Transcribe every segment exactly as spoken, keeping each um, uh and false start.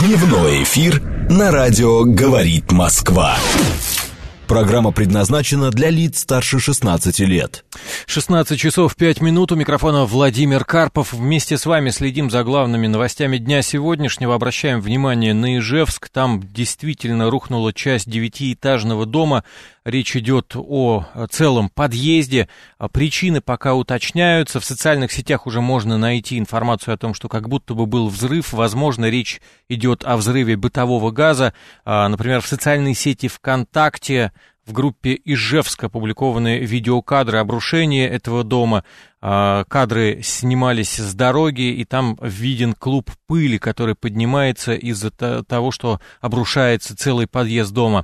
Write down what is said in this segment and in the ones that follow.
Дневной эфир на радио «Говорит Москва». Программа предназначена для лиц старше шестнадцати лет. шестнадцать часов пять минут. У микрофона Владимир Карпов. Вместе с вами следим за главными новостями дня сегодняшнего. Обращаем внимание на Ижевск. Там действительно рухнула часть девятиэтажного дома. Речь идет о целом подъезде. Причины пока уточняются. В социальных сетях уже можно найти информацию о том, что как будто бы был взрыв. Возможно, речь идет о взрыве бытового газа. Например, в социальной сети ВКонтакте в группе Ижевск опубликованы видеокадры обрушения этого дома. Кадры снимались с дороги, и там виден клуб пыли, который поднимается из-за того, что обрушается целый подъезд дома.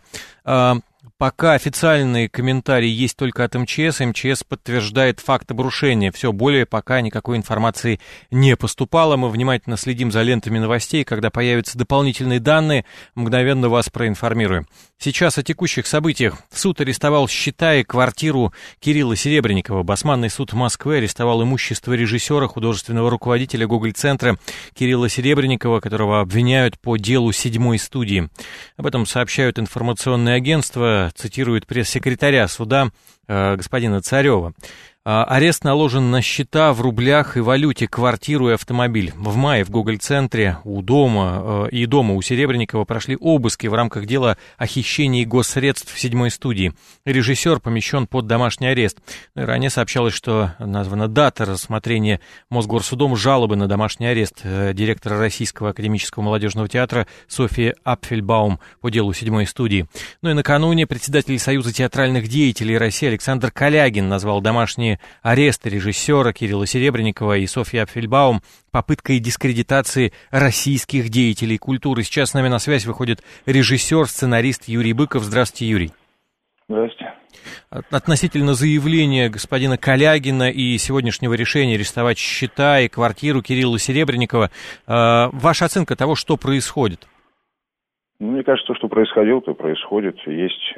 Пока официальные комментарии есть только от МЧС. МЧС подтверждает факт обрушения. Все, более пока никакой информации не поступало. Мы внимательно следим за лентами новостей. Когда появятся дополнительные данные, мгновенно вас проинформируем. Сейчас о текущих событиях. Суд арестовал счета и квартиру Кирилла Серебренникова. Басманный суд Москвы арестовал имущество режиссера, художественного руководителя Гоголь-центра Кирилла Серебренникова, которого обвиняют по делу седьмой студии. Об этом сообщают информационные агентства. Цитирует пресс-секретаря суда э, господина Царева. Арест наложен на счета в рублях и валюте, квартиру и автомобиль. В мае в Гоголь-центре у дома и дома у Серебренникова прошли обыски в рамках дела о хищении госсредств в седьмой студии. Режиссер помещен под домашний арест. Ранее сообщалось, что названа дата рассмотрения Мосгорсудом жалобы на домашний арест директора Российского академического молодежного театра Софии Апфельбаум по делу седьмой студии. Ну и накануне председатель Союза театральных деятелей России Александр Калягин назвал домашние аресты режиссера Кирилла Серебренникова и Софьи Апфельбаум попыткой дискредитации российских деятелей культуры. Сейчас с нами на связь выходит режиссер, сценарист Юрий Быков. Здравствуйте, Юрий. Здравствуйте. Относительно заявления господина Калягина и сегодняшнего решения арестовать счета и квартиру Кирилла Серебренникова, ваша оценка того, что происходит? Мне кажется, то, что происходило, то происходит. Есть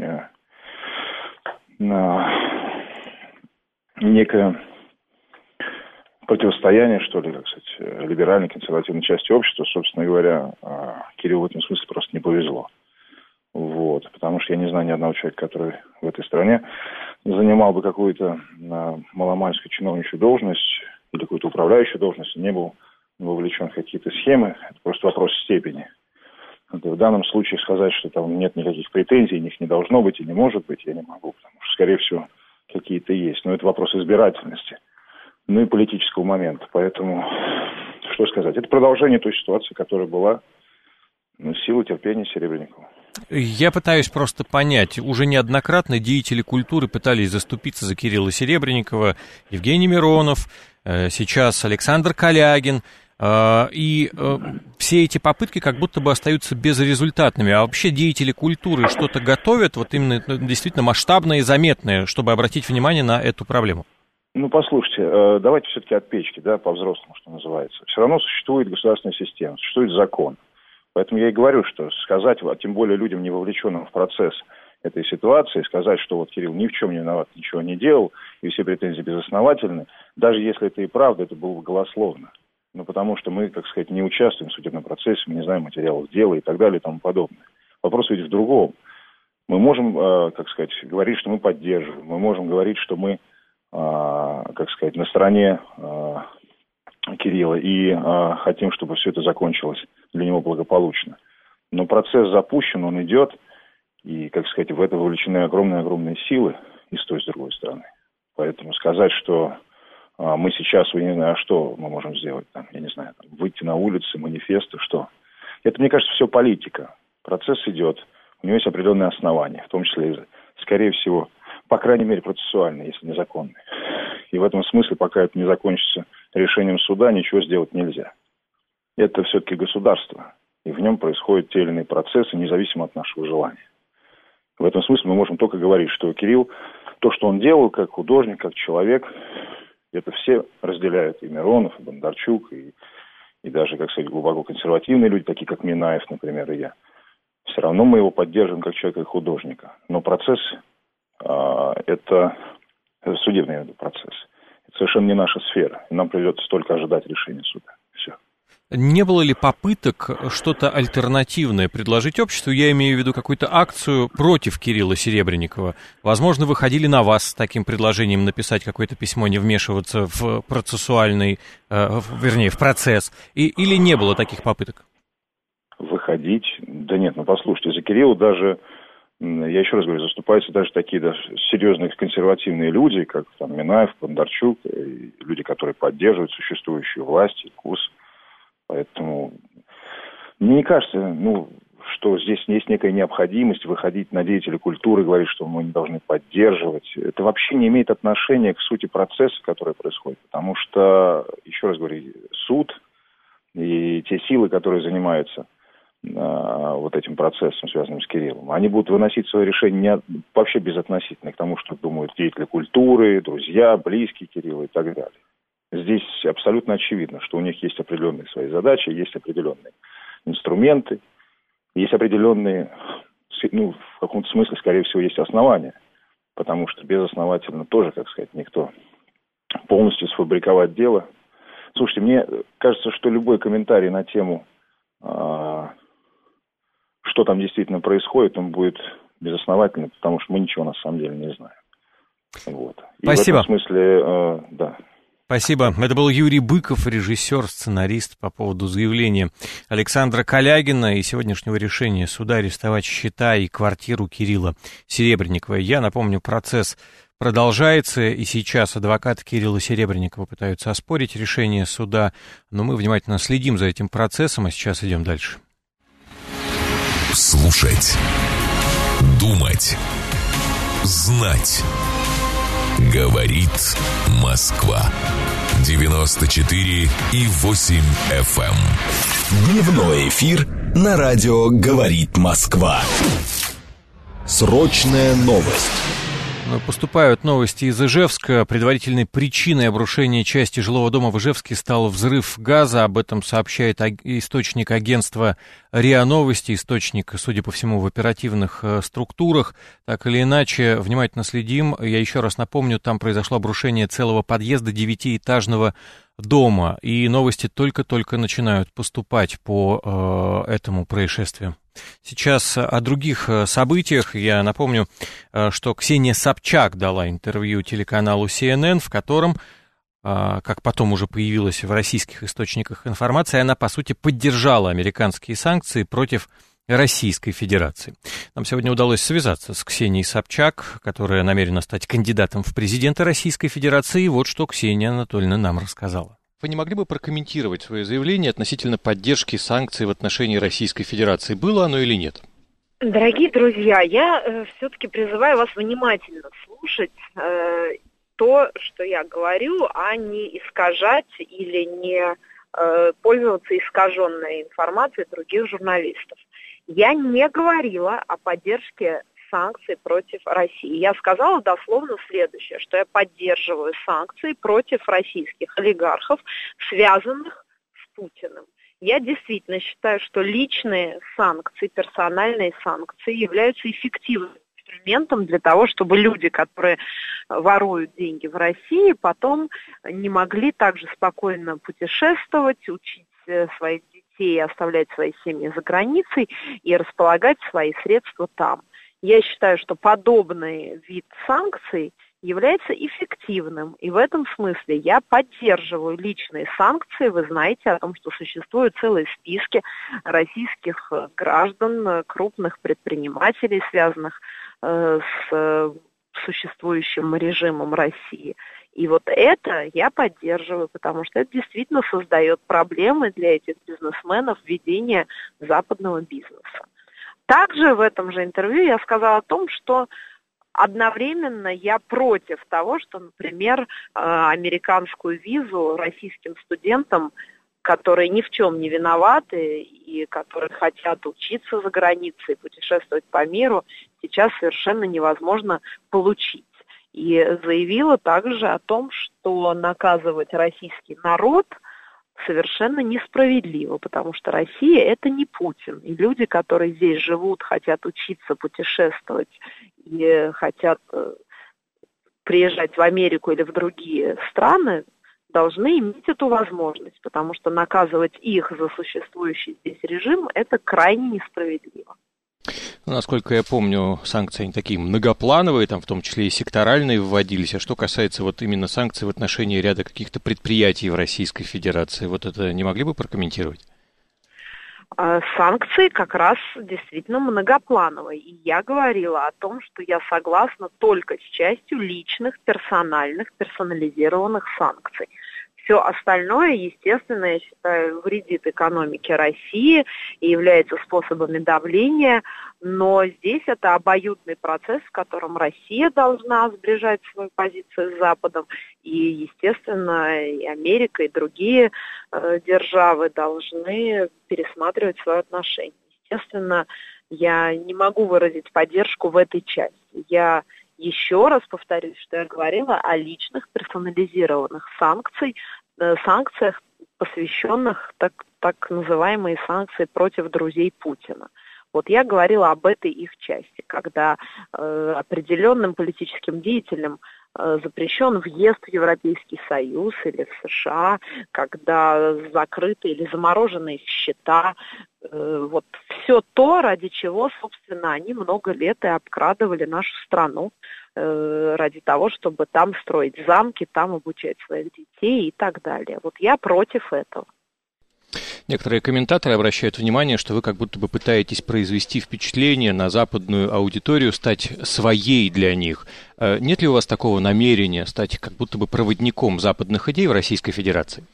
некое противостояние, что ли, как сказать, либеральной, консервативной части общества. Собственно говоря, Кириллу в этом смысле просто не повезло. Вот. Потому что я не знаю ни одного человека, который в этой стране занимал бы какую-то маломальскую чиновничью должность или какую-то управляющую должность, не был вовлечен в какие-то схемы. Это просто вопрос степени. В данном случае сказать, что там нет никаких претензий, их не должно быть и не может быть, я не могу, потому что, скорее всего, какие-то есть. Но это вопрос избирательности, ну и политического момента. Поэтому, что сказать, это продолжение той ситуации, которая была, ну, силы терпения Серебренникова. Я пытаюсь просто понять, уже неоднократно деятели культуры пытались заступиться за Кирилла Серебренникова, Евгений Миронов, сейчас Александр Калягин. И э, все эти попытки как будто бы остаются безрезультатными. А вообще деятели культуры что-то готовят, вот именно действительно масштабное и заметное, чтобы обратить внимание на эту проблему? Ну, послушайте, э, давайте все-таки от печки, да, по-взрослому, что называется. Все равно существует государственная система, существует закон. Поэтому я и говорю, что сказать, а тем более людям, не вовлеченным в процесс этой ситуации, сказать, что вот Кирилл ни в чем не виноват, ничего не делал, и все претензии безосновательны, даже если это и правда, это было бы голословно. Ну, потому что мы, так сказать, не участвуем в судебном процессе, мы не знаем материалов дела и так далее и тому подобное. Вопрос ведь в другом. Мы можем, э, как сказать, говорить, что мы поддерживаем, мы можем говорить, что мы, э, как сказать, на стороне э, Кирилла и э, хотим, чтобы все это закончилось для него благополучно. Но процесс запущен, он идет, и, как сказать, в это вовлечены огромные-огромные силы и с той, и с другой стороны. Поэтому сказать, что мы сейчас, я не знаю, а что мы можем сделать, там, я не знаю, там, выйти на улицы, манифесты, что? Это, мне кажется, все политика. Процесс идет, у него есть определенные основания, в том числе, скорее всего, по крайней мере, процессуальные, если незаконные. И в этом смысле, пока это не закончится решением суда, ничего сделать нельзя. Это все-таки государство, и в нем происходят те или иные процессы, независимо от нашего желания. В этом смысле мы можем только говорить, что Кирилл, то, что он делал, как художник, как человек, это все разделяют, и Миронов, и Бондарчук, и, и даже, как сказать, глубоко консервативные люди, такие как Минаев, например, и я. Все равно мы его поддерживаем как человека и художника. Но процесс, а, это, это судебный процесс. Это совершенно не наша сфера. И нам придется только ожидать решения суда. Все. Не было ли попыток что-то альтернативное предложить обществу? Я имею в виду какую-то акцию против Кирилла Серебренникова. Возможно, выходили на вас с таким предложением написать какое-то письмо, не вмешиваться в процессуальный, э, вернее, в процесс. И, или не было таких попыток? Выходить? Да нет, ну послушайте, за Кирилла даже, я еще раз говорю, заступаются даже такие даже серьезные консервативные люди, как там Минаев, Бондарчук, люди, которые поддерживают существующую власть и курс. Поэтому мне не кажется, ну, что здесь есть некая необходимость выходить на деятелей культуры, говорить, что мы не должны поддерживать. Это вообще не имеет отношения к сути процесса, который происходит. Потому что, еще раз говорю, суд и те силы, которые занимаются а, вот этим процессом, связанным с Кириллом, они будут выносить свои решения не, вообще безотносительно к тому, что думают деятели культуры, друзья, близкие Кирилла и так далее. Здесь абсолютно очевидно, что у них есть определенные свои задачи, есть определенные инструменты, есть определенные, ну, в каком-то смысле, скорее всего, есть основания, потому что безосновательно тоже, как сказать, никто полностью сфабриковать дело. Слушайте, мне кажется, что любой комментарий на тему, что там действительно происходит, он будет безосновательным, потому что мы ничего на самом деле не знаем. Вот. И Спасибо. В этом смысле, да. Спасибо. Это был Юрий Быков, режиссер, сценарист, по поводу заявления Александра Калягина и сегодняшнего решения суда арестовать счета и квартиру Кирилла Серебренникова. Я напомню, процесс продолжается, и сейчас адвокаты Кирилла Серебренникова пытаются оспорить решение суда, но мы внимательно следим за этим процессом, а сейчас идем дальше. Слушать, думать, знать. Говорит Москва. девяносто четыре и восемь эф эм. Дневной эфир на радио «Говорит Москва». Срочная новость. Поступают новости из Ижевска. Предварительной причиной обрушения части жилого дома в Ижевске стал взрыв газа. Об этом сообщает источник агентства РИА Новости. Источник, судя по всему, в оперативных структурах. Так или иначе, внимательно следим. Я еще раз напомню, там произошло обрушение целого подъезда девятиэтажного дома. И новости только-только начинают поступать по э, этому происшествию. Сейчас о других событиях. Я напомню, что Ксения Собчак дала интервью телеканалу си эн эн, в котором, как потом уже появилась в российских источниках информация, она, по сути, поддержала американские санкции против Российской Федерации. Нам сегодня удалось связаться с Ксенией Собчак, которая намерена стать кандидатом в президенты Российской Федерации. И вот что Ксения Анатольевна нам рассказала. Вы не могли бы прокомментировать свое заявление относительно поддержки санкций в отношении Российской Федерации? Было оно или нет? Дорогие друзья, я э, все-таки призываю вас внимательно слушать э, то, что я говорю, а не искажать или не э, пользоваться искаженной информацией других журналистов. Я не говорила о поддержке санкций против России. Я сказала дословно следующее, что я поддерживаю санкции против российских олигархов, связанных с Путиным. Я действительно считаю, что личные санкции, персональные санкции являются эффективным инструментом для того, чтобы люди, которые воруют деньги в России, потом не могли также спокойно путешествовать, учить своих детей, оставлять свои семьи за границей и располагать свои средства там. Я считаю, что подобный вид санкций является эффективным. И в этом смысле я поддерживаю личные санкции. Вы знаете о том, что существуют целые списки российских граждан, крупных предпринимателей, связанных э, с существующим режимом России. И вот это я поддерживаю, потому что это действительно создает проблемы для этих бизнесменов ведения западного бизнеса. Также в этом же интервью я сказала о том, что одновременно я против того, что, например, американскую визу российским студентам, которые ни в чем не виноваты и которые хотят учиться за границей, путешествовать по миру, сейчас совершенно невозможно получить. И заявила также о том, что наказывать российский народ совершенно несправедливо, потому что Россия – это не Путин. И люди, которые здесь живут, хотят учиться, путешествовать и хотят приезжать в Америку или в другие страны, должны иметь эту возможность, потому что наказывать их за существующий здесь режим – это крайне несправедливо. Насколько я помню, санкции они такие многоплановые, там в том числе и секторальные вводились. А что касается вот именно санкций в отношении ряда каких-то предприятий в Российской Федерации, вот это не могли бы прокомментировать? Санкции как раз действительно многоплановые. И я говорила о том, что я согласна только с частью личных, персональных, персонализированных санкций. Все остальное, естественно, я считаю, вредит экономике России и является способами давления, но здесь это обоюдный процесс, в котором Россия должна сближать свою позицию с Западом, и, естественно, и Америка, и другие э, державы должны пересматривать свои отношения. Естественно, я не могу выразить поддержку в этой части. Я еще раз повторюсь, что я говорила о личных персонализированных санкций, э, санкциях, посвященных так, так называемые санкции против друзей Путина. Вот я говорила об этой их части, когда э, определенным политическим деятелям э, запрещен въезд в Европейский Союз или в США, когда закрыты или заморожены их счета. Э, вот все то, ради чего, собственно, они много лет и обкрадывали нашу страну, э, ради того, чтобы там строить замки, там обучать своих детей и так далее. Вот я против этого. Некоторые комментаторы обращают внимание, что вы как будто бы пытаетесь произвести впечатление на западную аудиторию, стать своей для них. Нет ли у вас такого намерения стать как будто бы проводником западных идей в Российской Федерации?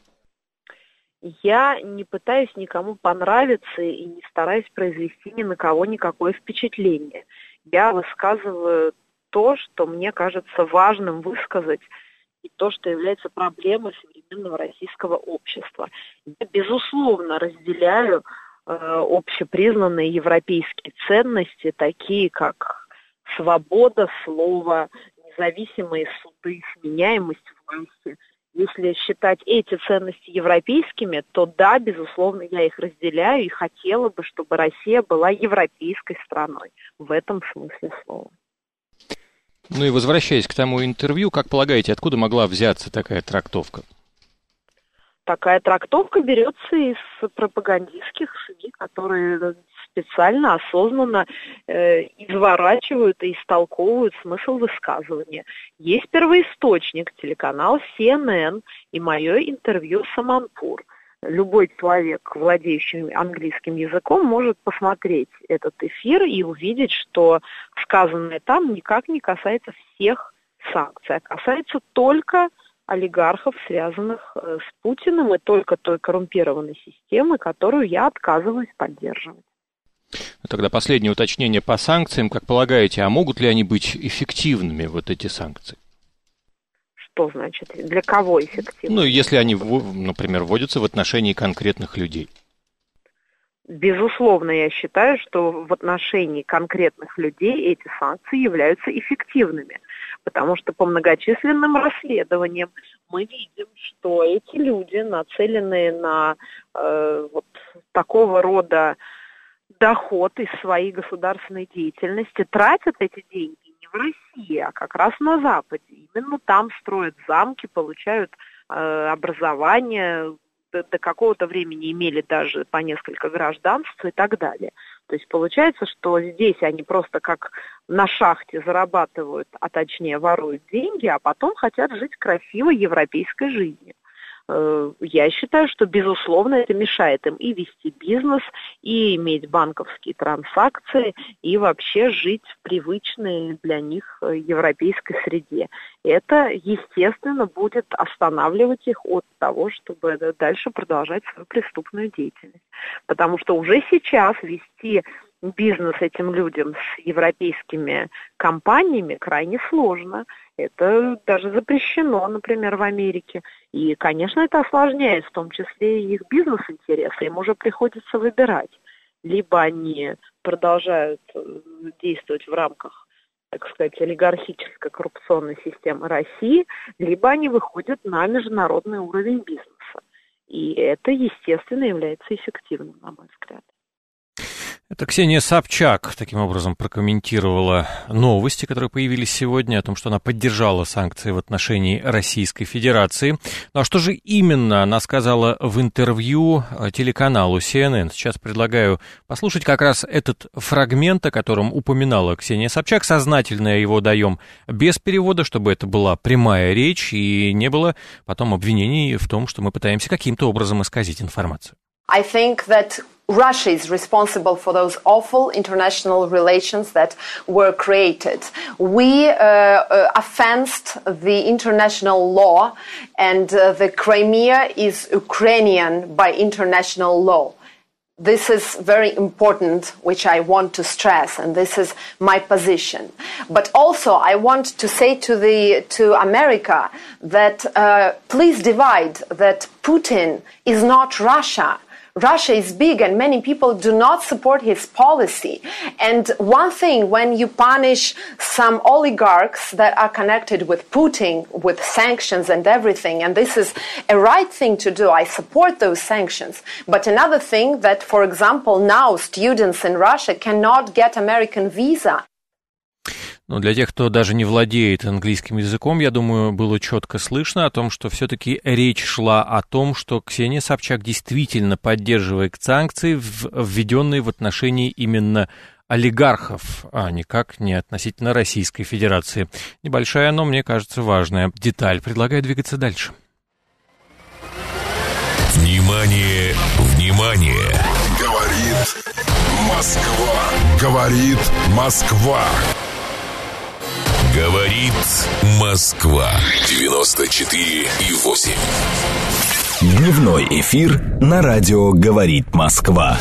Я не пытаюсь никому понравиться и не стараюсь произвести ни на кого никакое впечатление. Я высказываю то, что мне кажется важным высказать, и то, что является проблемой современного российского общества. Я, безусловно, разделяю э, общепризнанные европейские ценности, такие как свобода слова, независимые суды, сменяемость власти. Если считать эти ценности европейскими, то да, безусловно, я их разделяю и хотела бы, чтобы Россия была европейской страной в этом смысле слова. Ну и возвращаясь к тому интервью, как полагаете, откуда могла взяться такая трактовка? Такая трактовка берется из пропагандистских СМИ, которые специально, осознанно э, изворачивают и истолковывают смысл высказывания. Есть первоисточник, телеканал си эн эн и мое интервью с Аманпур. Любой человек, владеющий английским языком, может посмотреть этот эфир и увидеть, что сказанное там никак не касается всех санкций, а касается только олигархов, связанных с Путиным, и только той коррумпированной системы, которую я отказываюсь поддерживать. Тогда последнее уточнение по санкциям. Как полагаете, а могут ли они быть эффективными, вот эти санкции? Что значит? Для кого эффективно? Ну, если они, например, вводятся в отношении конкретных людей. Безусловно, я считаю, что в отношении конкретных людей эти санкции являются эффективными, потому что по многочисленным расследованиям мы видим, что эти люди, нацеленные на э, вот такого рода доход из своей государственной деятельности, тратят эти деньги не в России, а как раз на Западе. Именно там строят замки, получают э, образование, до, до какого-то времени имели даже по несколько гражданств и так далее. То есть получается, что здесь они просто как на шахте зарабатывают, а точнее воруют деньги, а потом хотят жить красивой европейской жизнью. Я считаю, что, безусловно, это мешает им и вести бизнес, и иметь банковские транзакции, и вообще жить в привычной для них европейской среде. Это, естественно, будет останавливать их от того, чтобы дальше продолжать свою преступную деятельность. Потому что уже сейчас вести бизнес этим людям с европейскими компаниями крайне сложно. Это даже запрещено, например, в Америке. И, конечно, это осложняет в том числе и их бизнес-интересы. Им уже приходится выбирать. Либо они продолжают действовать в рамках, так сказать, олигархической коррупционной системы России, либо они выходят на международный уровень бизнеса. И это, естественно, является эффективным, на мой взгляд. Это Ксения Собчак таким образом прокомментировала новости, которые появились сегодня, о том, что она поддержала санкции в отношении Российской Федерации. Ну а что же именно она сказала в интервью телеканалу си эн эн? Сейчас предлагаю послушать как раз этот фрагмент, о котором упоминала Ксения Собчак. Сознательно его даем без перевода, чтобы это была прямая речь и не было потом обвинений в том, что мы пытаемся каким-то образом исказить информацию. I think that Russia is responsible for those awful international relations that were created. We uh, uh, offensed the international law, and uh, the Crimea is Ukrainian by international law. This is very important, which I want to stress, and this is my position. But also, I want to say to the to America that uh, please divide that Putin is not Russia. Russia is big and many people do not support his policy. And one thing, when you punish some oligarchs that are connected with Putin, with sanctions and everything, and this is a right thing to do, I support those sanctions. But another thing that, for example, now students in Russia cannot get American visa. Но для тех, кто даже не владеет английским языком, я думаю, было четко слышно о том, что все-таки речь шла о том, что Ксения Собчак действительно поддерживает санкции, введенные в отношении именно олигархов, а никак не относительно Российской Федерации. Небольшая, но, мне кажется, важная деталь. Предлагаю двигаться дальше. Внимание, внимание! Говорит Москва. Говорит Москва. Говорит Москва. девяносто четыре и восемь. Дневной эфир на радио «Говорит Москва».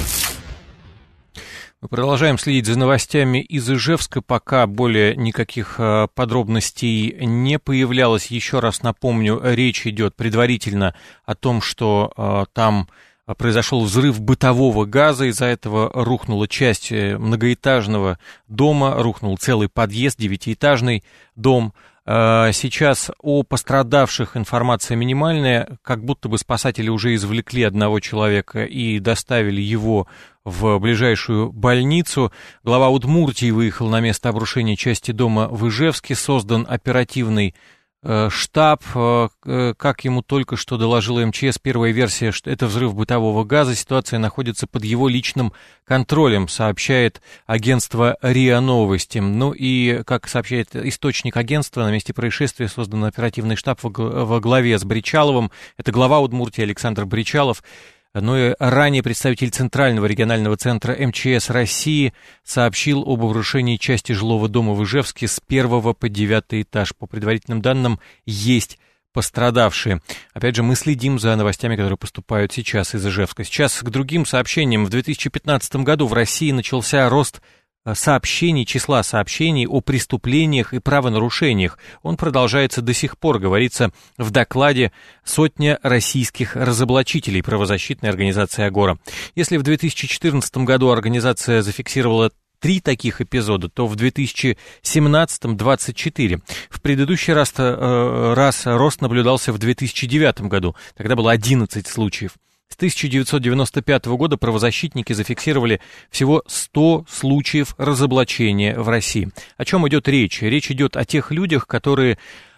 Мы продолжаем следить за новостями из Ижевска, пока более никаких подробностей не появлялось. Еще раз напомню, речь идет предварительно о том, что э, там произошел взрыв бытового газа, из-за этого рухнула часть многоэтажного дома, рухнул целый подъезд, девятиэтажный дом. Сейчас о пострадавших информация минимальная, как будто бы спасатели уже извлекли одного человека и доставили его в ближайшую больницу. Глава Удмуртии выехал на место обрушения части дома в Ижевске, создан оперативный штаб, как ему только что доложила эм че эс, первая версия, что это взрыв бытового газа, ситуация находится под его личным контролем, сообщает агентство РИА Новости. Ну и, как сообщает источник агентства, на месте происшествия создан оперативный штаб во главе с Бричаловым, это глава Удмуртии Александр Бричалов. Но и ранее представитель Центрального регионального центра эм че эс России сообщил об обрушении части жилого дома в Ижевске с первого по девятый этаж. По предварительным данным, есть пострадавшие. Опять же, мы следим за новостями, которые поступают сейчас из Ижевска. Сейчас к другим сообщениям. В две тысячи пятнадцатом году в России начался рост сообщений, числа сообщений о преступлениях и правонарушениях. Он продолжается до сих пор, говорится в докладе «Сотня российских разоблачителей» правозащитной организации «Агора». Если в две тысячи четырнадцатом году организация зафиксировала три таких эпизода, то в две тысячи семнадцатом двадцать четыре. В предыдущий раз, э, раз рост наблюдался в две тысячи девятом году, тогда было одиннадцать случаев. С тысяча девятьсот девяносто пятого года правозащитники зафиксировали всего сто случаев разоблачения в России. О чем идет речь? Речь идет о тех людях, которые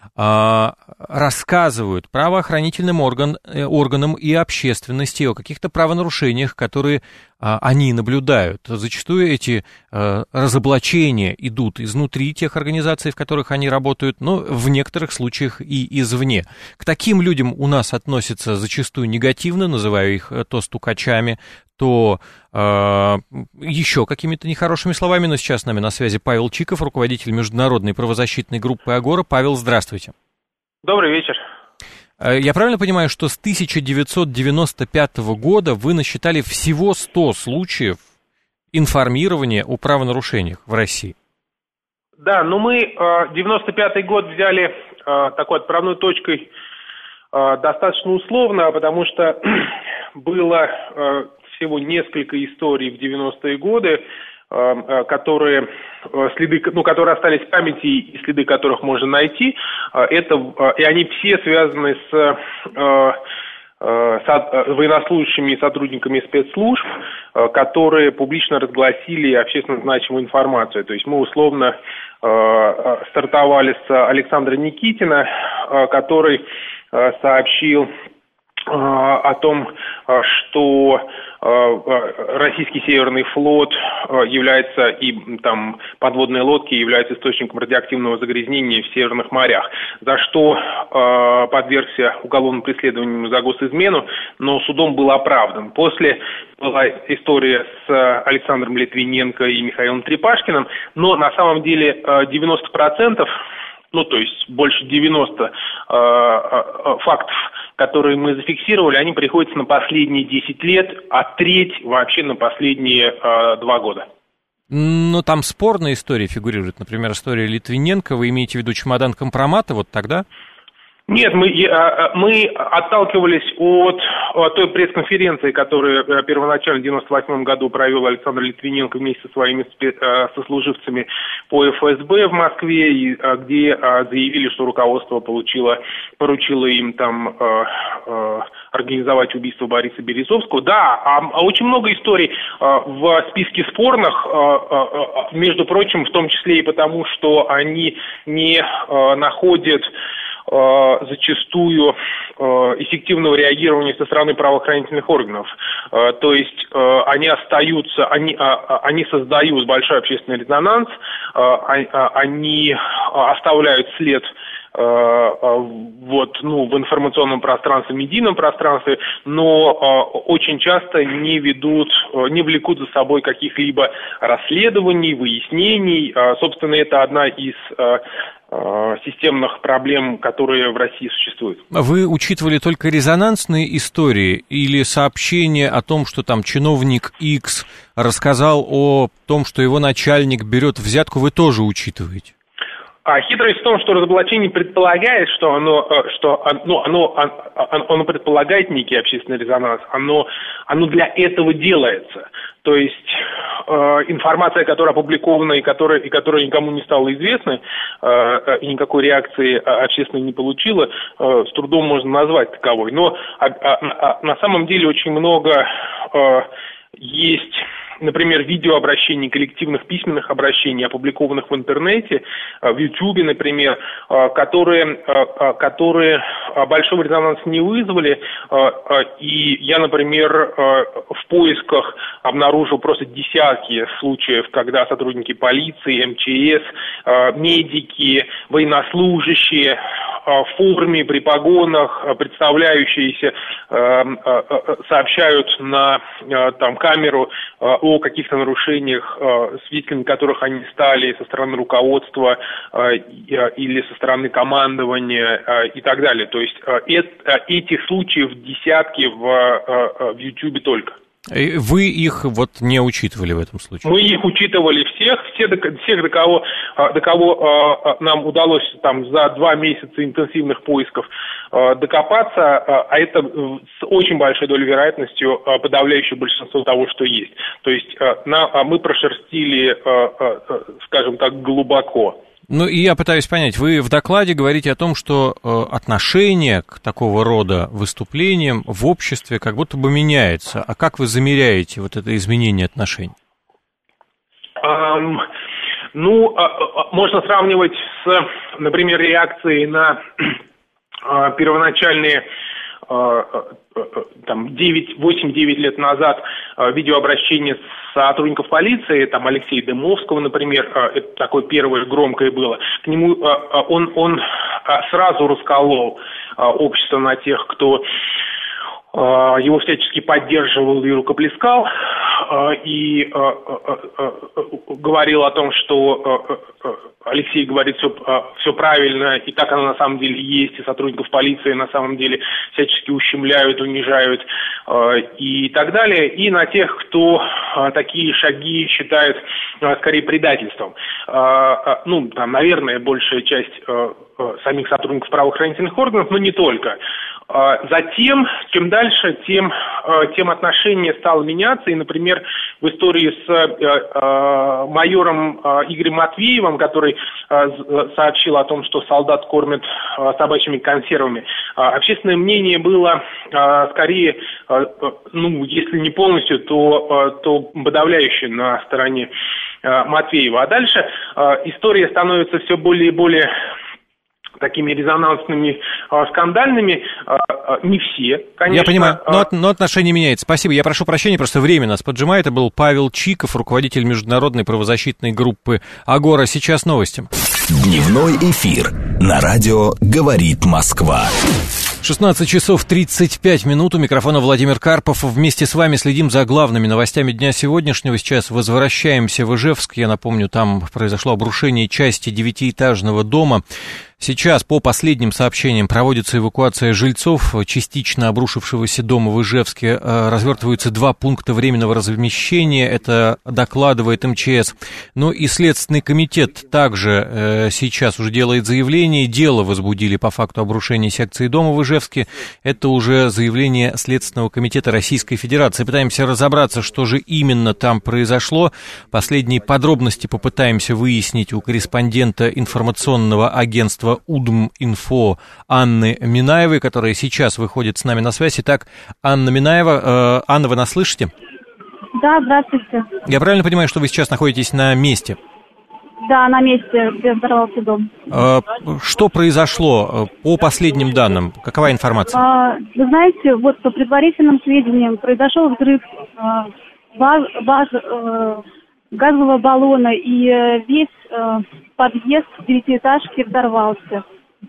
а, рассказывают правоохранительным орган, органам и общественности о каких-то правонарушениях, которые а, они наблюдают. Зачастую эти а, разоблачения идут изнутри тех организаций, в которых они работают, но в некоторых случаях и извне. К таким людям у нас относятся зачастую негативно, называю их то стукачами, то э, еще какими-то нехорошими словами. Но сейчас с нами на связи Павел Чиков, руководитель международной правозащитной группы «Агора». Павел, здравствуйте. Добрый вечер. Я правильно понимаю, что с тысяча девятьсот девяносто пятого года вы насчитали всего сто случаев информирования о правонарушениях в России? Да, но мы э, девяносто пятый год взяли э, такой отправной точкой э, достаточно условно, потому что было э, всего несколько историй в девяностые годы, э, которые, э, следы, ну, которые остались в памяти и следы которых можно найти. Э, это, э, и они все связаны с э, военнослужащими и сотрудниками спецслужб, которые публично разгласили общественно значимую информацию. То есть мы условно стартовали с Александра Никитина, который сообщил о том, что российский Северный флот является, и там подводные лодки являются источником радиоактивного загрязнения в северных морях, за что подвергся уголовному преследованию за госизмену, но судом был оправдан. После была история с Александром Литвиненко и Михаилом Трепашкиным, но на самом деле девяносто процентов, ну то есть больше девяноста фактов, которые мы зафиксировали, они приходятся на последние десять лет, а треть вообще на последние э, два года. Ну, там спорные истории фигурируют. Например, история Литвиненко. Вы имеете в виду чемодан компромата вот тогда? Нет, мы, мы отталкивались от, от той пресс-конференции, которую первоначально в девяносто восьмом году провел Александр Литвиненко вместе со своими сослуживцами по эф эс бэ в Москве, и, где заявили, что руководство получило, поручило им там организовать убийство Бориса Березовского. Да, а, а очень много историй в списке спорных, между прочим, в том числе и потому, что они не находят зачастую эффективного реагирования со стороны правоохранительных органов. То есть они остаются, они, они создают большой общественный резонанс, они оставляют след вот, ну, в информационном пространстве, в медийном пространстве, но очень часто не ведут, не влекут за собой каких-либо расследований, выяснений. Собственно, это одна из системных проблем, которые в России существуют. Вы учитывали только резонансные истории или сообщения о том, что там чиновник X рассказал о том, что его начальник берет взятку, вы тоже учитываете? А хитрость в том, что разоблачение предполагает, что оно, что оно, оно, оно, оно предполагает некий общественный резонанс, оно, оно для этого делается. То есть э, информация, которая опубликована и которая, и которая никому не стала известна, э, и никакой реакции общественной не получила, э, с трудом можно назвать таковой. Но а, а, а, на самом деле очень много э, есть... Например, видеообращений, коллективных письменных обращений, опубликованных в интернете, в Ютьюбе, например, которые, которые большого резонанса не вызвали. И я, например, в поисках обнаружил просто десятки случаев, когда сотрудники полиции, эм че эс, медики, военнослужащие в форме, при погонах, представляющиеся, сообщают на там, камеру о каких-то нарушениях, свидетелями которых они стали со стороны руководства или со стороны командования и так далее. То есть этих случаев десятки в Ютьюбе только. Вы их вот не учитывали в этом случае? Мы их учитывали всех, все, всех до кого, до кого нам удалось там за два месяца интенсивных поисков докопаться, а это с очень большой долей вероятностью подавляющее большинство того, что есть. То есть мы прошерстили, скажем так, глубоко. Ну, и я пытаюсь понять, вы в докладе говорите о том, что э, отношение к такого рода выступлениям в обществе как будто бы меняется. А как вы замеряете вот это изменение отношений? Um, ну, можно сравнивать с, например, реакцией на uh, первоначальные там восемь-девять лет назад видеообращение сотрудников полиции, там Алексея Дымовского, например, это такое первое громкое было. К нему он, он сразу расколол общество на тех, кто его всячески поддерживал и рукоплескал, и говорил о том, что Алексей говорит все, все правильно, и так оно на самом деле есть, и сотрудников полиции на самом деле всячески ущемляют, унижают и так далее, и на тех, кто такие шаги считает скорее предательством. Ну, там, наверное, большая часть самих сотрудников правоохранительных органов, но не только. Затем, чем дальше, тем, тем отношение стало меняться. И, например, в истории с майором Игорем Матвеевым, который сообщил о том, что солдат кормят собачьими консервами, общественное мнение было скорее, ну, если не полностью, то, то подавляющее на стороне Матвеева. А дальше история становится все более и более такими резонансными, э, скандальными, э, э, не все, конечно. Я понимаю, но, но отношение меняется. Спасибо, я прошу прощения, просто время нас поджимает. Это был Павел Чиков, руководитель международной правозащитной группы «Агора». Сейчас новости. Дневной эфир на радио «Говорит Москва». шестнадцать часов тридцать пять минут. У микрофона Владимир Карпов. Вместе с вами следим за главными новостями дня сегодняшнего. Сейчас возвращаемся в Ижевск. Я напомню, там произошло обрушение части девятиэтажного дома. Сейчас, по последним сообщениям, проводится эвакуация жильцов частично обрушившегося дома в Ижевске. Развертываются два пункта временного размещения. Это докладывает эм че эс. Ну и Следственный комитет также сейчас уже делает заявление. Дело возбудили по факту обрушения секции дома в Ижевске. Это уже заявление Следственного комитета Российской Федерации. Пытаемся разобраться, что же именно там произошло. Последние подробности попытаемся выяснить у корреспондента информационного агентства УДМ-Инфо Анны Минаевой, которая сейчас выходит с нами на связь. Итак, Анна Минаева. Э, Анна, вы нас слышите? Да, здравствуйте. Я правильно понимаю, что вы сейчас находитесь на месте? Да, на месте, где взорвался дом. Э, что произошло по последним данным? Какова информация? А, вы знаете, вот по предварительным сведениям произошел взрыв а, баз, баз, а, газового баллона, и а, весь а, подъезд девятиэтажки взорвался.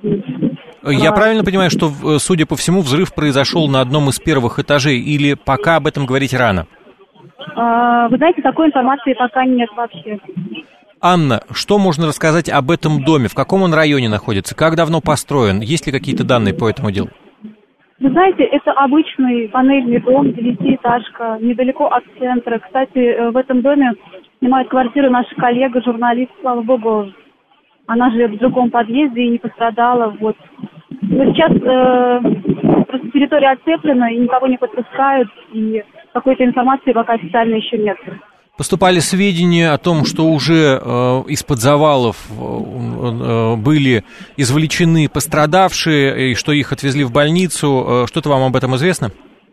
Я правильно понимаю, что, судя по всему, взрыв произошел на одном из первых этажей, или пока об этом говорить рано? А, вы знаете, такой информации пока нет вообще. Анна, что можно рассказать об этом доме? В каком он районе находится? Как давно построен? Есть ли какие-то данные по этому делу? Вы знаете, это обычный панельный дом, девятиэтажка, недалеко от центра. Кстати, в этом доме снимает квартиру наша коллега, журналист, слава богу. Она живет в другом подъезде и не пострадала. Вот. Но сейчас э, просто территория оцеплена, и никого не подпускают, и какой-то информации пока официально еще нет. Поступали сведения о том, что уже э, из-под завалов э, э, были извлечены пострадавшие, и что их отвезли в больницу. Э, что-то вам об этом известно?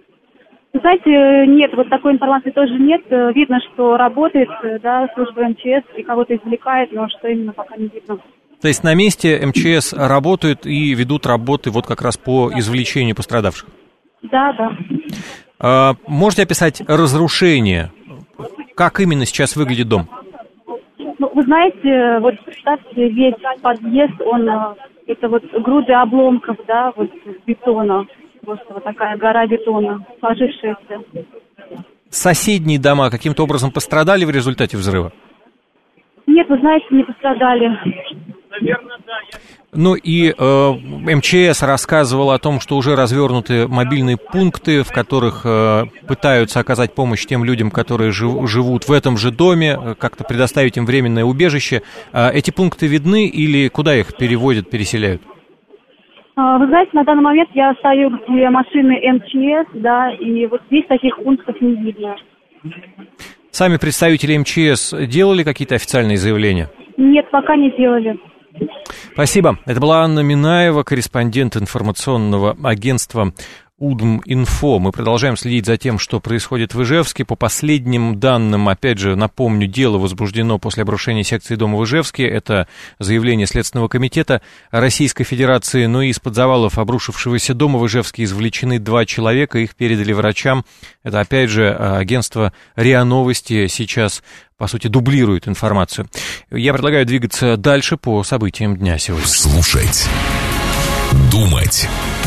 Знаете, нет, вот такой информации тоже нет. Видно, что работает, да, служба эм че эс и кого-то извлекает, но что именно пока не видно. То есть на месте эм че эс работают и ведут работы вот как раз по извлечению пострадавших? Да, да. А, можете описать разрушение? Как именно сейчас выглядит дом? Ну, вы знаете, вот представьте, весь подъезд, он, это вот груды обломков, да, вот бетона. Просто вот такая гора бетона, сложившаяся. Соседние дома каким-то образом пострадали в результате взрыва? Нет, вы знаете, не пострадали. Наверное, да. Ну и э, эм че эс рассказывала о том, что уже развернуты мобильные пункты, в которых э, пытаются оказать помощь тем людям, которые жив, живут в этом же доме, как-то предоставить им временное убежище. Э, эти пункты видны или куда их переводят, переселяют? Вы знаете, на данный момент я стою для машины эм че эс, да, и вот здесь таких пунктов не видно. Сами представители эм че эс делали какие-то официальные заявления? Нет, пока не делали. Спасибо. Это была Анна Минаева, корреспондент информационного агентства УДМ-Инфо. Мы продолжаем следить за тем, что происходит в Ижевске. По последним данным, опять же, напомню, дело возбуждено после обрушения секции дома в Ижевске. Это заявление Следственного комитета Российской Федерации. Но из-под завалов обрушившегося дома в Ижевске извлечены два человека. Их передали врачам. Это, опять же, агентство РИА Новости сейчас, по сути, дублирует информацию. Я предлагаю двигаться дальше по событиям дня сегодня. Слушать, думать,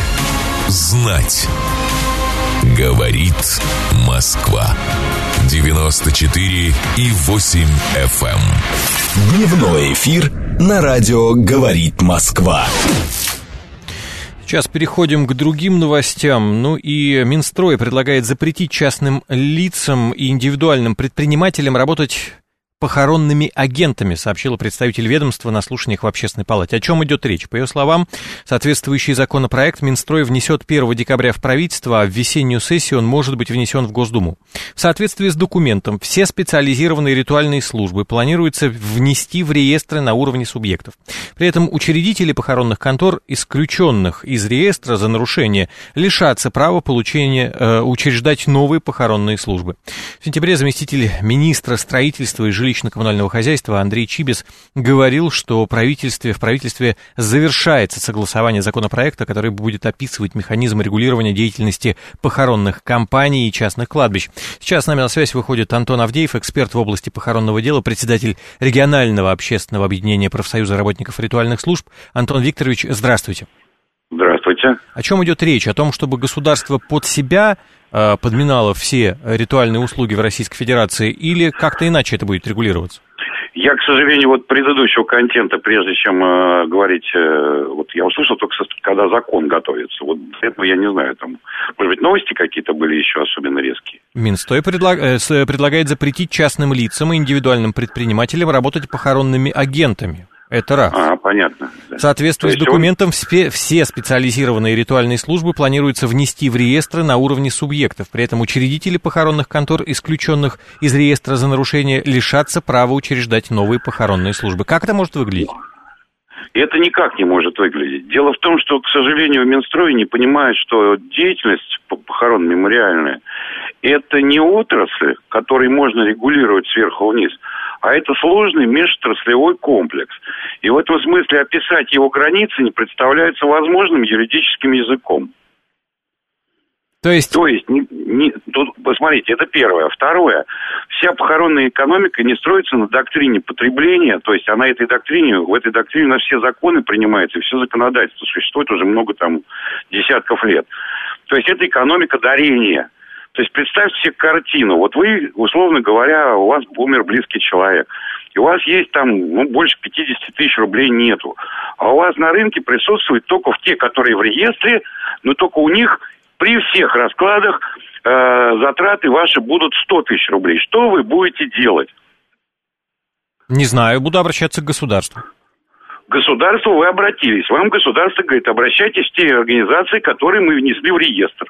знать. Говорит Москва. девяносто четыре и восемь эф эм. Дневной эфир на радио «Говорит Москва». Сейчас переходим к другим новостям. Ну и Минстрой предлагает запретить частным лицам и индивидуальным предпринимателям работать похоронными агентами, сообщила представитель ведомства на слушаниях в Общественной палате. О чем идет речь? По ее словам, соответствующий законопроект Минстрой внесет первого декабря в правительство, а в весеннюю сессию он может быть внесен в Госдуму. В соответствии с документом, все специализированные ритуальные службы планируется внести в реестры на уровне субъектов. При этом учредители похоронных контор, исключенных из реестра за нарушение, лишатся права получения, э, учреждать новые похоронные службы. В сентябре заместитель министра строительства и жилищно-коммунального хозяйства Андрей Чибис говорил, что в правительстве, в правительстве завершается согласование законопроекта, который будет описывать механизм регулирования деятельности похоронных компаний и частных кладбищ. Сейчас с нами на связь выходит Антон Авдеев, эксперт в области похоронного дела, председатель регионального общественного объединения профсоюза работников ритуальных служб. Антон Викторович, здравствуйте. Здравствуйте. О чем идет речь? О том, чтобы государство под себя э, подминало все ритуальные услуги в Российской Федерации, или как-то иначе это будет регулироваться? Я, к сожалению, вот предыдущего контента, прежде чем э, говорить, э, вот я услышал только, когда закон готовится. Вот этого я не знаю, там, может быть, новости какие-то были еще особенно резкие. Минстрой предлаг... э, предлагает запретить частным лицам и индивидуальным предпринимателям работать похоронными агентами. Это раз. А, понятно. В соответствии с документом, он... все специализированные ритуальные службы планируется внести в реестры на уровне субъектов. При этом учредители похоронных контор, исключенных из реестра за нарушение, лишатся права учреждать новые похоронные службы. Как это может выглядеть? Это никак не может выглядеть. Дело в том, что, к сожалению, Минстрой не понимает, что деятельность похоронно-мемориальная – это не отрасль, которой можно регулировать сверху вниз, а это сложный межотраслевой комплекс. И в этом смысле описать его границы не представляется возможным юридическим языком. То есть... То есть, не, не, тут, посмотрите, это первое. Второе, вся похоронная экономика не строится на доктрине потребления, то есть она этой доктрине, в этой доктрине у нас все законы принимаются, и все законодательство существует уже много там десятков лет. То есть это экономика дарения. То есть представьте себе картину. Вот вы, условно говоря, у вас умер близкий человек. И у вас есть там, ну, больше пятьдесят тысяч рублей нету. А у вас на рынке присутствуют только в те, которые в реестре, но только у них при всех раскладах э, затраты ваши будут сто тысяч рублей. Что вы будете делать? Не знаю, буду обращаться к государству. К государству вы обратились. Вам государство говорит, обращайтесь в те организации, которые мы внесли в реестр.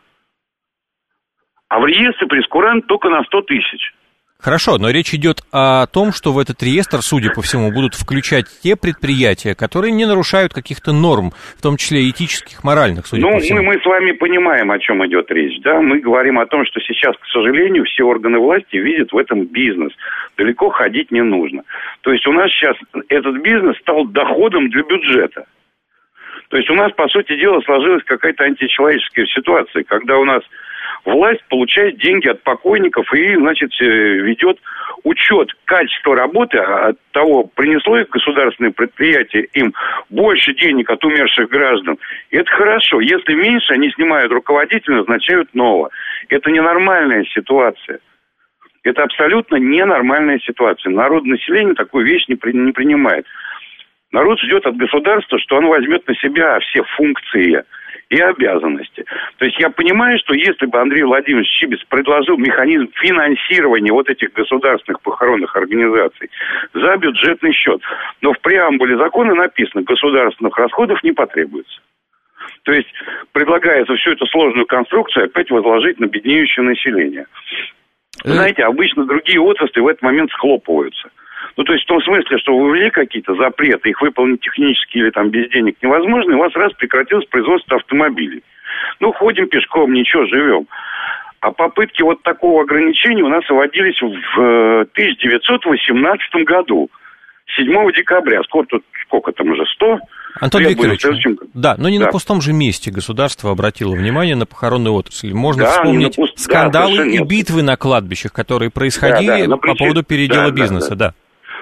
А в реестре прескурант только на сто тысяч. Хорошо, но речь идет о том, что в этот реестр, судя по всему, будут включать те предприятия, которые не нарушают каких-то норм, в том числе этических, моральных, судя ну, по всему. Ну, мы, мы с вами понимаем, о чем идет речь, да? Мы говорим о том, что сейчас, к сожалению, все органы власти видят в этом бизнес. Далеко ходить не нужно. То есть у нас сейчас этот бизнес стал доходом для бюджета. То есть у нас, по сути дела, сложилась какая-то античеловеческая ситуация, когда у нас власть получает деньги от покойников и, значит, ведет учет качества работы, от того, принесло их государственное предприятие им больше денег от умерших граждан. И это хорошо. Если меньше, они снимают руководителя, назначают нового. Это ненормальная ситуация. Это абсолютно ненормальная ситуация. Народ, население такую вещь не, при, не принимает. Народ ждет от государства, что оно возьмет на себя все функции и обязанности. То есть я понимаю, что если бы Андрей Владимирович Чибис предложил механизм финансирования вот этих государственных похоронных организаций за бюджетный счет, но в преамбуле закона написано, государственных расходов не потребуется. То есть предлагается всю эту сложную конструкцию опять возложить на беднеющее население. Знаете, обычно другие отрасли в этот момент схлопываются. Ну, то есть в том смысле, что вы ввели какие-то запреты, их выполнить технически или там без денег невозможно, и у вас раз прекратилось производство автомобилей. Ну, ходим пешком, ничего, живем. А попытки вот такого ограничения у нас вводились в тысяча девятьсот восемнадцатом году, седьмого декабря. Сколько тут, сколько там уже, сто? Антон Викторович, следующем... да, но не да. на пустом же месте государство обратило внимание на похоронную отрасль. Можно да, вспомнить пуст... скандалы да, и битвы на кладбищах, которые происходили да, да, по причем... поводу передела да, бизнеса, да. да.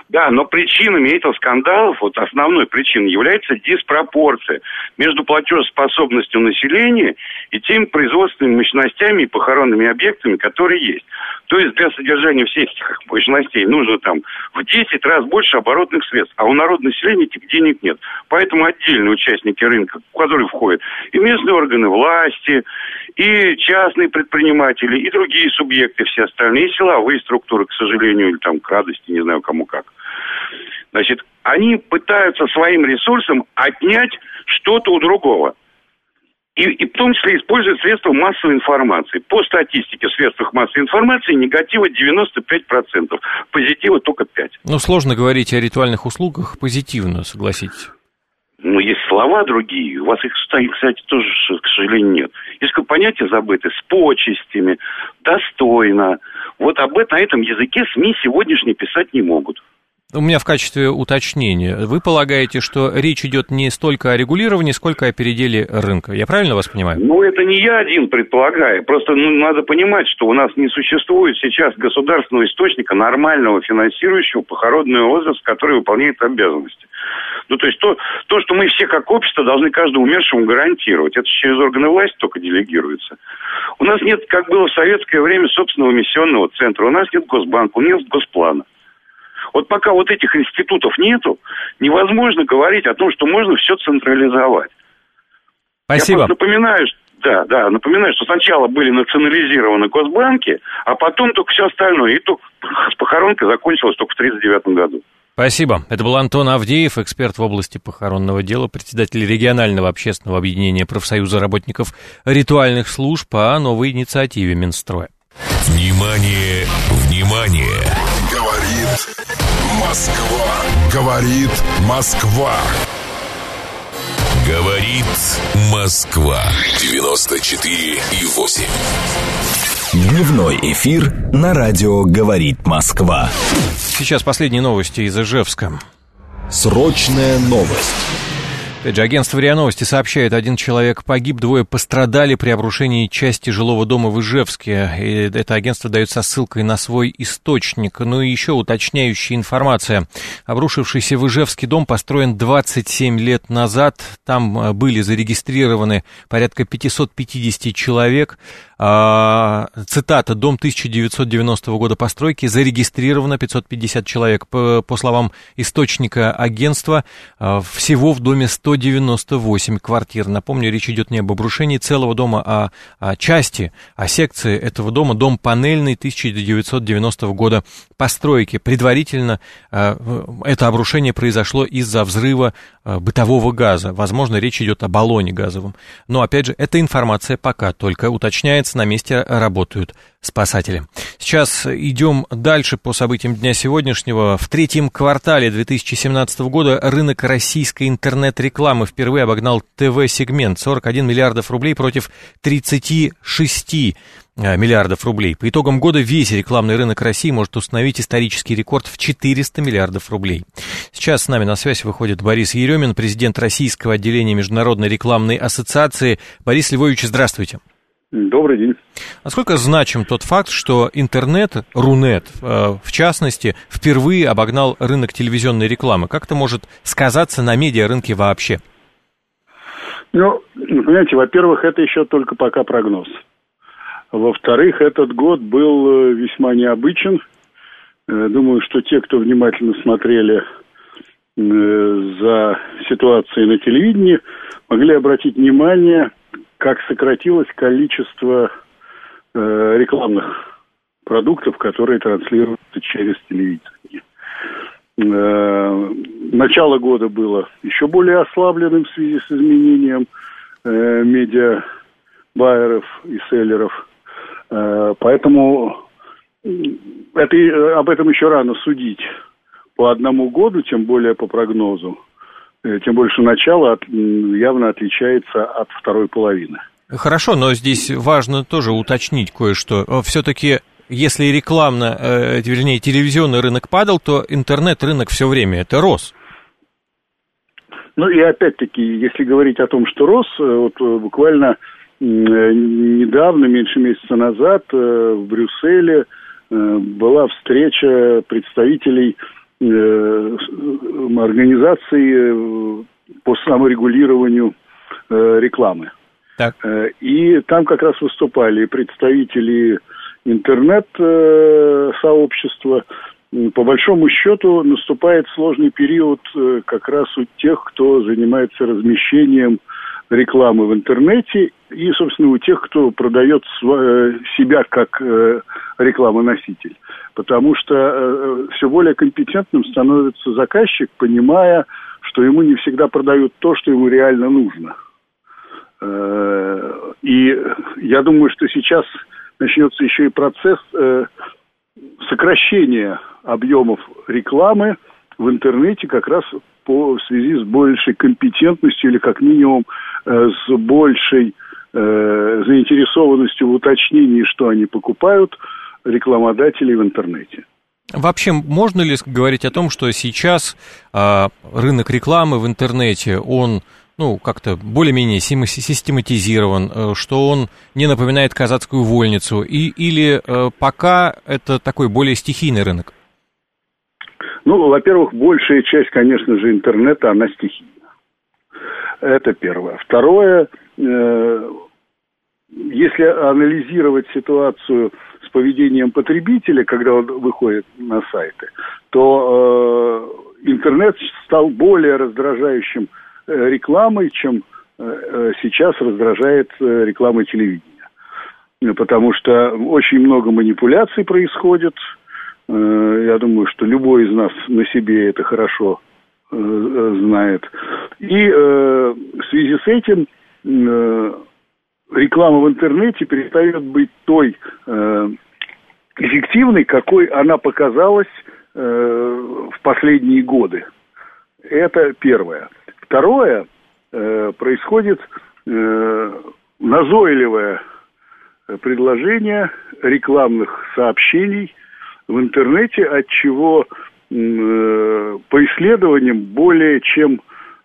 Да, но причинами этих скандалов, вот основной причиной является диспропорция между платежеспособностью населения и теми производственными мощностями и похоронными объектами, которые есть. То есть для содержания всех этих мощностей нужно там в десять раз больше оборотных средств, а у народного населения этих денег нет. Поэтому отдельные участники рынка, в которые входят и местные органы власти, и частные предприниматели, и другие субъекты, все остальные, и силовые структуры, к сожалению, или там к радости, не знаю кому как. Значит, они пытаются своим ресурсом отнять что-то у другого. И, и в том числе используют средства массовой информации. По статистике в средствах массовой информации негатива девяносто пять процентов, позитива только пять процентов. Ну, сложно говорить о ритуальных услугах позитивно, согласитесь. Ну, есть слова другие. У вас их, кстати, тоже, к сожалению, нет. Есть понятие забыто с почестями, достойно. Вот об этом, на этом языке СМИ сегодняшние писать не могут. У меня в качестве уточнения. Вы полагаете, что речь идет не столько о регулировании, сколько о переделе рынка? Я правильно вас понимаю? Ну, это не я один предполагаю. Просто ну, надо понимать, что у нас не существует сейчас государственного источника нормального финансирующего похоронный отрасль, который выполняет обязанности. Ну, то есть то, то, что мы все как общество должны каждому умершему гарантировать. Это через органы власти только делегируется. У нас нет, как было в советское время, собственного миссионного центра. У нас нет Госбанка, у нас нет Госплана. Вот пока вот этих институтов нету, невозможно говорить о том, что можно все централизовать. Спасибо. Я просто напоминаю, что, да, да, напоминаю, что сначала были национализированы госбанки, а потом только все остальное. И только похоронка закончилась только в тридцать девятом году. Спасибо. Это был Антон Авдеев, эксперт в области похоронного дела, председатель регионального общественного объединения профсоюза работников ритуальных служб по новой инициативе Минстроя. Внимание, внимание! Говорит Москва. Говорит Москва. Говорит Москва. девяносто четыре и восемь. Дневной эфир на радио «Говорит Москва». Сейчас последние новости из Ижевска. Срочная новость. Опять же, агентство РИА Новости сообщает, один человек погиб, двое пострадали при обрушении части жилого дома в Ижевске. И это агентство дает со ссылкой на свой источник. Ну и еще уточняющая информация. Обрушившийся в Ижевске дом построен двадцать семь лет назад. Там были зарегистрированы порядка пятьсот пятьдесят человек. А, цитата: «Дом тысяча девятьсот девяностого года постройки, зарегистрировано пятьсот пятьдесят человек». По, по словам источника агентства, всего в доме сто девяносто восемь квартир. Напомню, речь идет не об обрушении целого дома, а о части, о секции этого дома. Дом панельный тысяча девятьсот девяностого года постройки. Предварительно это обрушение произошло из-за взрыва бытового газа. Возможно, речь идет о баллоне газовом. Но, опять же, эта информация пока только уточняется. На месте работают спасатели. Сейчас идем дальше по событиям дня сегодняшнего. В третьем квартале две тысячи семнадцатого года рынок российской интернет-рекламы впервые обогнал ТВ-сегмент. сорок один миллиардов рублей против тридцать шесть миллиардов рублей. По итогам года весь рекламный рынок России может установить исторический рекорд в четыреста миллиардов рублей. Сейчас с нами на связь выходит Борис Еремин, президент Российского отделения Международной рекламной ассоциации. Борис Львович, здравствуйте. Добрый день. Насколько значим тот факт, что интернет, Рунет, в частности, впервые обогнал рынок телевизионной рекламы? Как это может сказаться на медиарынке вообще? Ну, понимаете, во-первых, это еще только пока прогноз. Во-вторых, этот год был весьма необычен. Думаю, что те, кто внимательно смотрели за ситуацией на телевидении, могли обратить внимание, как сократилось количество э, рекламных продуктов, которые транслируются через телевидение. Э, начало года было еще более ослабленным в связи с изменением э, медиа-байеров и селлеров. Э, поэтому это, об этом еще рано судить по одному году, тем более по прогнозу. Тем больше начало от, явно отличается от второй половины. Хорошо, но здесь важно тоже уточнить кое-что. Все-таки, если рекламно, э, вернее, телевизионный рынок падал, то интернет-рынок все время это рос. Ну и опять-таки, если говорить о том, что рос, вот буквально недавно, меньше месяца назад, в Брюсселе была встреча представителей организации по саморегулированию рекламы. Так. И там как раз выступали представители интернет-сообщества. По большому счету наступает сложный период как раз у тех, кто занимается размещением рекламы в интернете и, собственно, у тех, кто продает себя как рекламоноситель. Потому что все более компетентным становится заказчик, понимая, что ему не всегда продают то, что ему реально нужно. И я думаю, что сейчас начнется еще и процесс сокращения объемов рекламы в интернете как раз по, в связи с большей компетентностью или как минимум с большей э, заинтересованностью в уточнении, что они покупают, рекламодателей в интернете. Вообще, можно ли говорить о том, что сейчас э, рынок рекламы в интернете, он, ну, как-то более-менее систематизирован, э, что он не напоминает казацкую вольницу, и, или э, пока это такой более стихийный рынок? Ну, во-первых, большая часть, конечно же, интернета, она стихийна. Это первое. Второе, э, если анализировать ситуацию с поведением потребителя, когда он выходит на сайты, то э, интернет стал более раздражающим э, рекламой, чем э, сейчас раздражает э, реклама телевидения. Потому что очень много манипуляций происходит. Э, я думаю, что любой из нас на себе это хорошо э, знает. И э, в связи с этим э, реклама в интернете перестает быть той э, эффективной, какой она показалась э, в последние годы. Это первое. Второе, э, происходит э, назойливое предложение рекламных сообщений в интернете, от чего э, по исследованиям более чем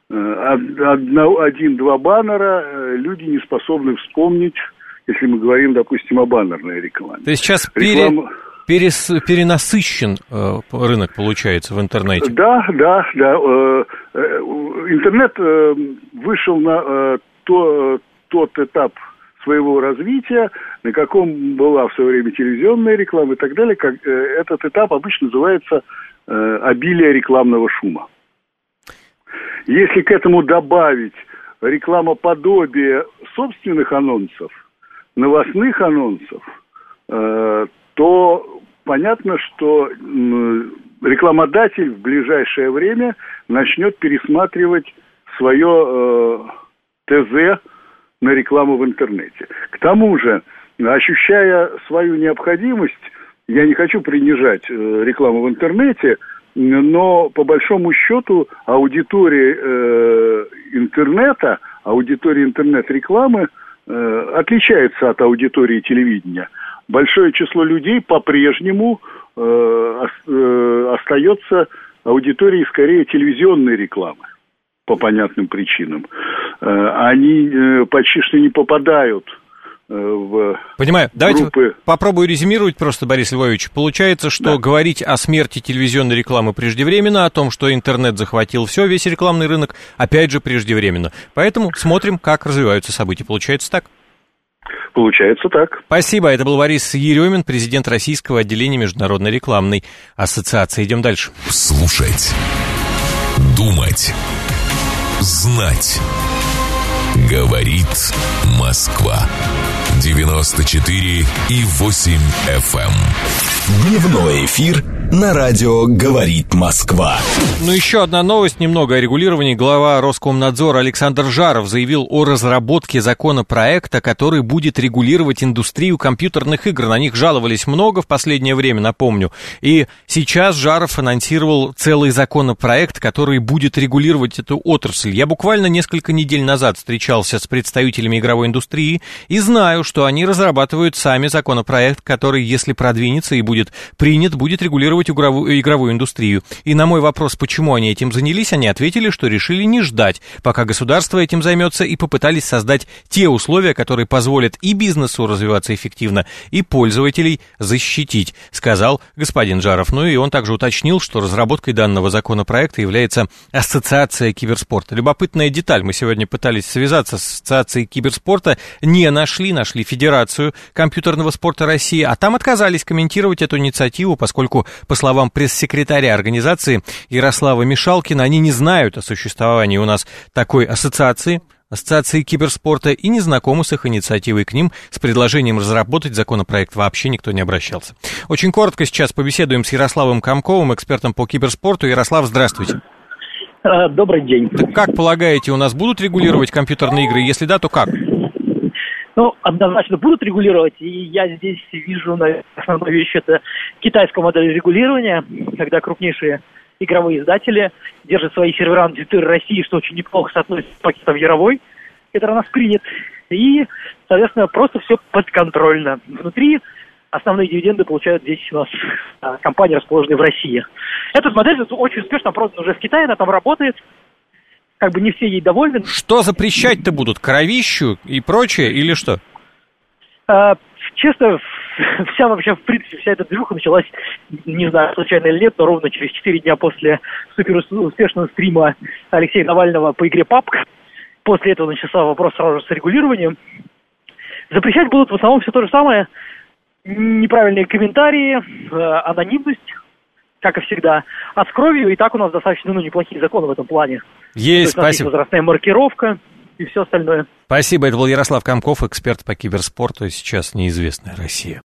один-два баннера люди не способны вспомнить, если мы говорим, допустим, о баннерной рекламе. То есть сейчас Реклама... пере, перес, перенасыщен э, рынок, получается, в интернете? Да, да, да. Э, э, интернет э, вышел на э, то, тот этап своего развития, на каком была в свое время телевизионная реклама и так далее. Как, э, этот этап обычно называется э, обилие рекламного шума. Если к этому добавить рекламоподобие собственных анонсов, новостных анонсов, э, то понятно, что э, рекламодатель в ближайшее время начнет пересматривать свое э, ТЗ на рекламу в интернете. К тому же, ощущая свою необходимость, я не хочу принижать э, рекламу в интернете, но по большому счету аудитория э, интернета, аудитория интернет-рекламы э, отличается от аудитории телевидения. Большое число людей по-прежнему э, э, остается аудиторией скорее телевизионной рекламы по понятным причинам. Э, они э, почти что не попадают в Понимаю. Давайте группы. Попробую резюмировать просто, Борис Львович. Получается, что да. говорить о смерти телевизионной рекламы преждевременно, о том, что интернет захватил все, весь рекламный рынок, опять же преждевременно. Поэтому смотрим, как развиваются события. Получается так? Получается так. Спасибо. Это был Борис Еремин, президент Российского отделения Международной рекламной ассоциации. Идем дальше. Слушать. Думать. Знать. Говорит Москва. девяносто четыре и восемь эф эм. Дневной эфир на радио «Говорит Москва». Ну, еще одна новость, немного о регулировании. Глава Роскомнадзора Александр Жаров заявил о разработке законопроекта, который будет регулировать индустрию компьютерных игр. На них жаловались много в последнее время, напомню. И сейчас Жаров анонсировал целый законопроект, который будет регулировать эту отрасль. Я буквально несколько недель назад встречался общался с представителями игровой индустрии и знаю, что они разрабатывают сами законопроект, который, если продвинется и будет принят, будет регулировать игровую, игровую индустрию. И на мой вопрос, почему они этим занялись, они ответили, что решили не ждать, пока государство этим займется, и попытались создать те условия, которые позволят и бизнесу развиваться эффективно, и пользователей защитить, сказал господин Жаров. Ну и он также уточнил, что разработкой данного законопроекта является Ассоциация киберспорта. Любопытная деталь. Мы сегодня пытались связаться с Ассоциацией киберспорта, не нашли, нашли Федерацию компьютерного спорта России, а там отказались комментировать эту инициативу, поскольку, по словам пресс-секретаря организации Ярослава Мишалкина, они не знают о существовании у нас такой ассоциации, Ассоциации киберспорта, и не знакомы с их инициативой. К ним с предложением разработать законопроект вообще никто не обращался. Очень коротко сейчас побеседуем с Ярославом Комковым, экспертом по киберспорту. Ярослав, здравствуйте. Добрый день. Так как полагаете, у нас будут регулировать компьютерные игры? Если да, то как? Ну, однозначно будут регулировать, и я здесь вижу, наверное, основную вещь — это китайская модель регулирования, когда крупнейшие игровые издатели держат свои сервера на территории России, что очень неплохо соотносится с пакетом Яровой, который у нас принят, и, соответственно, просто все подконтрольно. Внутри основные дивиденды получают здесь у нас а, компании, расположенные в России. Эта модель очень успешно продана уже в Китае, она там работает, как бы не все ей довольны. Что запрещать-то будут? Кровищу и прочее, или что? А, честно, вся вообще, в принципе, вся эта движуха началась, не знаю, случайно или нет, но ровно через четыре дня после суперуспешного стрима Алексея Навального по игре пабг. После этого начался вопрос сразу же с регулированием. Запрещать будут в основном все то же самое. Неправильные комментарии, э, анонимность, как и всегда. А с кровью и так у нас достаточно, ну, неплохие законы в этом плане. Есть, то есть, спасибо. Возрастная маркировка и все остальное. Спасибо, это был Ярослав Комков, эксперт по киберспорту, сейчас неизвестная Россия.